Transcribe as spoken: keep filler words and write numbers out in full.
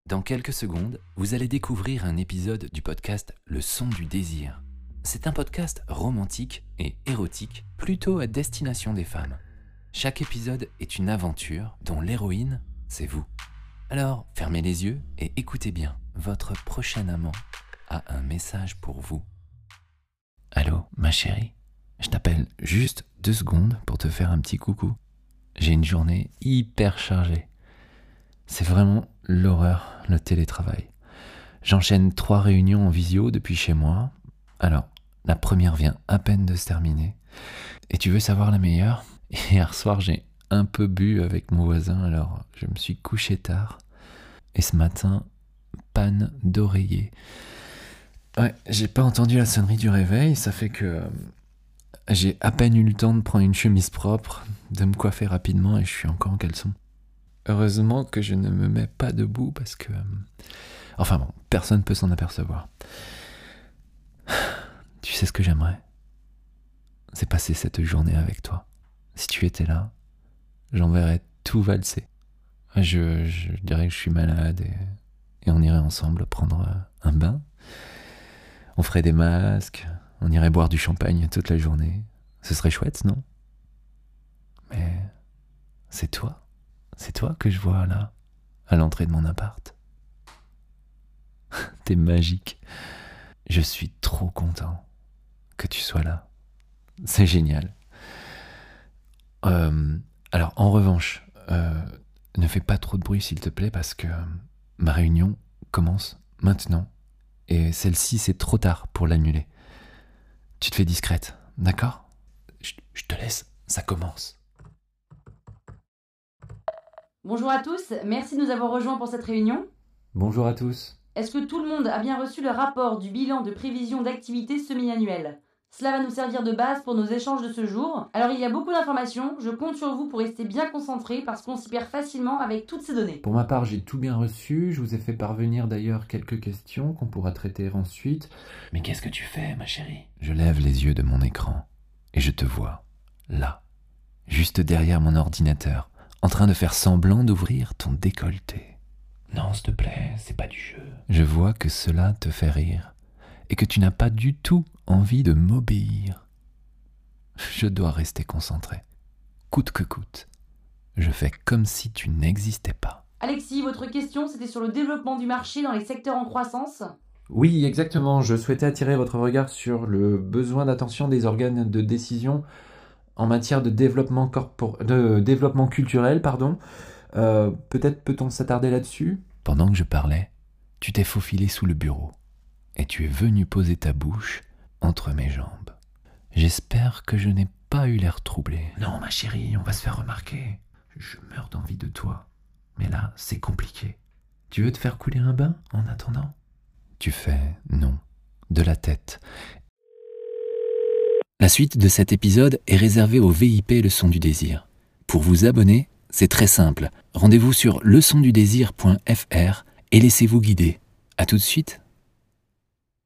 Dans quelques secondes, vous allez découvrir un épisode du podcast Le son du désir. C'est un podcast romantique et érotique, plutôt à destination des femmes. Chaque épisode est une aventure dont l'héroïne, c'est vous. Alors, fermez les yeux et écoutez bien. Votre prochain amant a un message pour vous. Allô, ma chérie, je t'appelle juste deux secondes pour te faire un petit coucou. J'ai une journée hyper chargée. C'est vraiment l'horreur, le télétravail. J'enchaîne trois réunions en visio depuis chez moi. Alors, la première vient à peine de se terminer. Et tu veux savoir la meilleure ? Hier soir, j'ai un peu bu avec mon voisin, alors je me suis couché tard. Et ce matin, panne d'oreiller. Ouais, j'ai pas entendu la sonnerie du réveil, ça fait que euh, j'ai à peine eu le temps de prendre une chemise propre, de me coiffer rapidement et je suis encore en caleçon. Heureusement que je ne me mets pas debout parce que... Euh, enfin bon, personne ne peut s'en apercevoir. Tu sais ce que j'aimerais ? C'est passer cette journée avec toi. Si tu étais là, j'enverrais tout valser. Je, je dirais que je suis malade et, et on irait ensemble prendre un bain. On ferait des masques, on irait boire du champagne toute la journée. Ce serait chouette, non ? Mais c'est toi. C'est toi que je vois là, à l'entrée de mon appart. T'es magique. Je suis trop content que tu sois là. C'est génial. Euh, alors, en revanche, euh, ne fais pas trop de bruit s'il te plaît parce que euh, ma réunion commence maintenant. Et celle-ci, c'est trop tard pour l'annuler. Tu te fais discrète, d'accord ? je, je te laisse, ça commence. Bonjour à tous, merci de nous avoir rejoints pour cette réunion. Bonjour à tous. Est-ce que tout le monde a bien reçu le rapport du bilan de prévision d'activité semi-annuelle ? Cela va nous servir de base pour nos échanges de ce jour. Alors il y a beaucoup d'informations, je compte sur vous pour rester bien concentrés parce qu'on s'y perd facilement avec toutes ces données. Pour ma part, j'ai tout bien reçu, je vous ai fait parvenir d'ailleurs quelques questions qu'on pourra traiter ensuite. Mais qu'est-ce que tu fais, ma chérie ? Je lève les yeux de mon écran et je te vois, là, juste derrière mon ordinateur, en train de faire semblant d'ouvrir ton décolleté. Non, s'il te plaît, c'est pas du jeu. Je vois que cela te fait rire et que tu n'as pas du tout envie de m'obéir. Je dois rester concentré, coûte que coûte. Je fais comme si tu n'existais pas. Alexis, votre question, c'était sur le développement du marché dans les secteurs en croissance ? Oui, exactement. Je souhaitais attirer votre regard sur le besoin d'attention des organes de décision en matière de développement, corpor... de développement culturel. Pardon. Euh, peut-être peut-on s'attarder là-dessus ? Pendant que je parlais, tu t'es faufilé sous le bureau et tu es venu poser ta bouche entre mes jambes. J'espère que je n'ai pas eu l'air troublé. Non, ma chérie, on va se faire remarquer. Je meurs d'envie de toi. Mais là, c'est compliqué. Tu veux te faire couler un bain en attendant ? Tu fais non, de la tête. La suite de cet épisode est réservée au V I P Le Son du Désir. Pour vous abonner, c'est très simple. Rendez-vous sur le son du désir point f r et laissez-vous guider. À tout de suite.